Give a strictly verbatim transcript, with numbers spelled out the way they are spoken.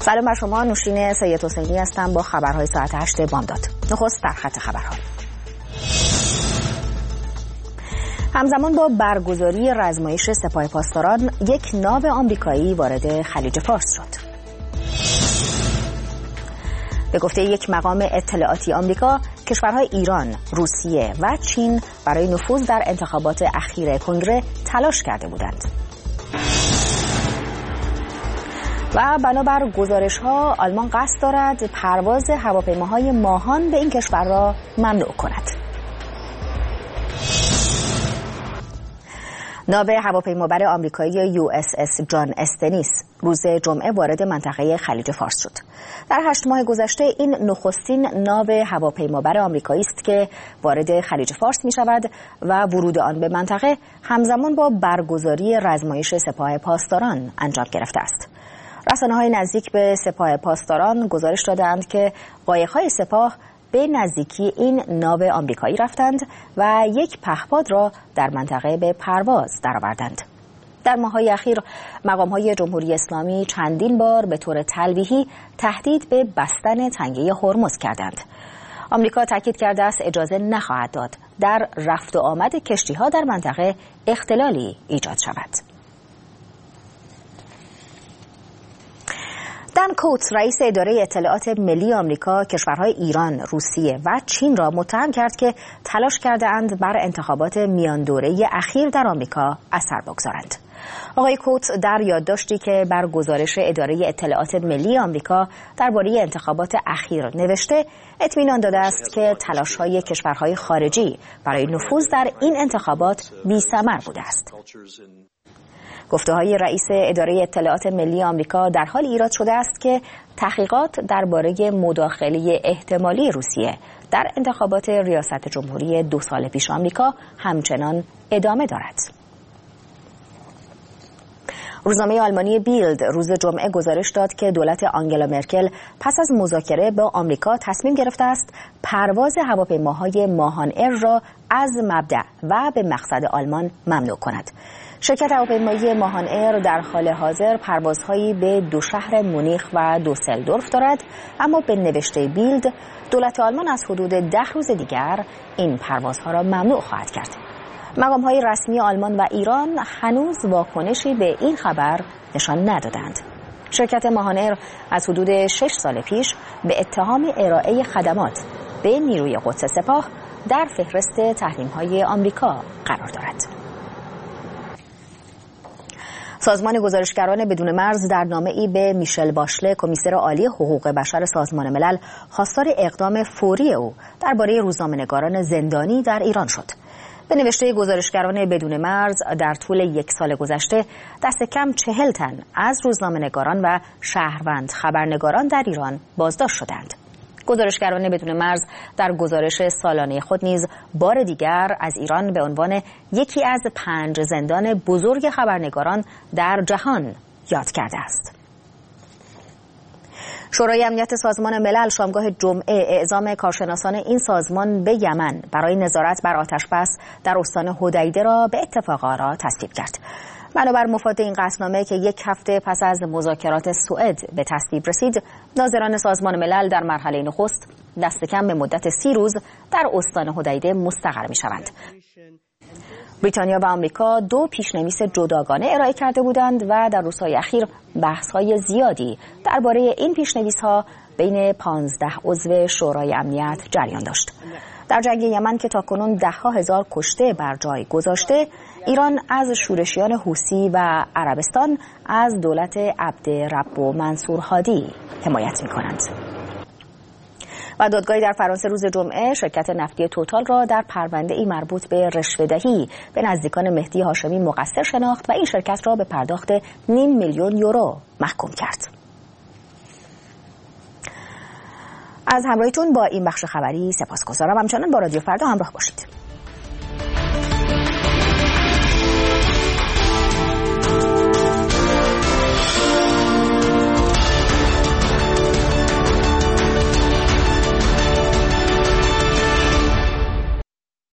سلام بر شما، نوشین سید حسینی هستم با خبرهای ساعت هشت بامداد. نخست در خط خبرها. همزمان با برگزاری رزمایش سپاه پاسداران، یک ناو آمریکایی وارد خلیج فارس شد. به گفته یک مقام اطلاعاتی آمریکا، کشورهای ایران، روسیه و چین برای نفوذ در انتخابات اخیر کنگره تلاش کرده بودند. و بنابر گزارش‌ها آلمان قصد دارد پرواز هواپیماهای ماهان به این کشور را ممنوع کند. ناو هواپیمابر آمریکایی یو اس اس جان استنیس روز جمعه وارد منطقه خلیج فارس شد. در هشت ماه گذشته این نخستین ناو هواپیمابر آمریکایی است که وارد خلیج فارس می شود و ورود آن به منطقه همزمان با برگزاری رزمایش سپاه پاسداران انجام گرفته است. رسانه‌های نزدیک به سپاه پاسداران گزارش دادند که قایق‌های سپاه به نزدیکی این ناو آمریکایی رفتند و یک پهپاد را در منطقه به پرواز درآوردند. در ماه‌های اخیر مقام‌های جمهوری اسلامی چندین بار به طور تلویحی تهدید به بستن تنگه هرمز کردند. آمریکا تاکید کرده است اجازه نخواهد داد در رفت و آمد کشتی‌ها در منطقه اختلالی ایجاد شود. دن کوتس رئیس اداره اطلاعات ملی آمریکا کشورهای ایران، روسیه و چین را متهم کرد که تلاش کرده‌اند بر انتخابات میان دوره اخیر در آمریکا اثر بگذارند. آقای کوتس در یادداشتی که بر گزارش اداره اطلاعات ملی آمریکا درباره انتخابات اخیر نوشته، اطمینان داده است که تلاش‌های کشورهای خارجی برای نفوذ در این انتخابات بی‌ثمر بوده است. گفته‌های رئیس اداره اطلاعات ملی آمریکا در حال ایراد شده است که تحقیقات درباره مداخله احتمالی روسیه در انتخابات ریاست جمهوری دو سال پیش آمریکا همچنان ادامه دارد. روزنامه آلمانی بیلد روز جمعه گزارش داد که دولت آنگلا مرکل پس از مذاکره با آمریکا تصمیم گرفته است پرواز هواپیماهای ماهان ایر را از مبدأ و به مقصد آلمان ممنوع کند. شرکت هواپیمایی ماهان ایر در حال حاضر پروازهایی به دو شهر مونیخ و دوسلدورف دارد، اما به نوشته بیلد دولت آلمان از حدود ده روز دیگر این پروازها را ممنوع خواهد کرد. مقام‌های رسمی آلمان و ایران هنوز واکنشی به این خبر نشان ندادند. شرکت ماهان ایر از حدود شش سال پیش به اتهام ارائه خدمات به نیروی قدس سپاه در فهرست تحریم‌های آمریکا قرار دارد. سازمان گزارشگران بدون مرز در نامه‌ای به میشل باشله، کمیسر عالی حقوق بشر سازمان ملل، خواستار اقدام فوری او درباره روزنامه‌نگاران زندانی در ایران شد. به نوشته گزارشگران بدون مرز در طول یک سال گذشته دست کم چهل تن از روزنامه‌نگاران و شهروند خبرنگاران در ایران بازداشت شدند. گزارشگران بدون مرز در گزارش سالانه خود نیز بار دیگر از ایران به عنوان یکی از پنج زندان بزرگ خبرنگاران در جهان یاد کرده است. شورای امنیت سازمان ملل شامگاه جمعه اعزام کارشناسان این سازمان به یمن برای نظارت بر آتش‌بس در استان حدیده را به اتفاق آرا تصویب کرد. بنابر مفاد این قطعنامه که یک هفته پس از مذاکرات سوئد به تصویب رسید، ناظران سازمان ملل در مرحله نخست دست کم به مدت سی روز در استان حدیده مستقر می‌شوند. بریتانیا و آمریکا دو پیشنویس جداگانه ارائه کرده بودند و در روزهای اخیر بحث‌های زیادی درباره این پیشنویس‌ها بین پانزده عضو شورای امنیت جریان داشت. در جنگ یمن که تاکنون ده‌ها هزار کشته بر جای گذاشته، ایران از شورشیان حوثی و عربستان از دولت عبدرب و منصور هادی حمایت می‌کنند. و دادگاهی در فرانسه روز جمعه شرکت نفتی توتال را در پرونده‌ای مربوط به رشوه‌دهی به نزدیکان مهدی هاشمی مقصر شناخت و این شرکت را به پرداخت نیم میلیون یورو محکوم کرد. از همراهیتون با این بخش خبری سپاسگزارم. همچنان با رادیو فردا همراه باشید.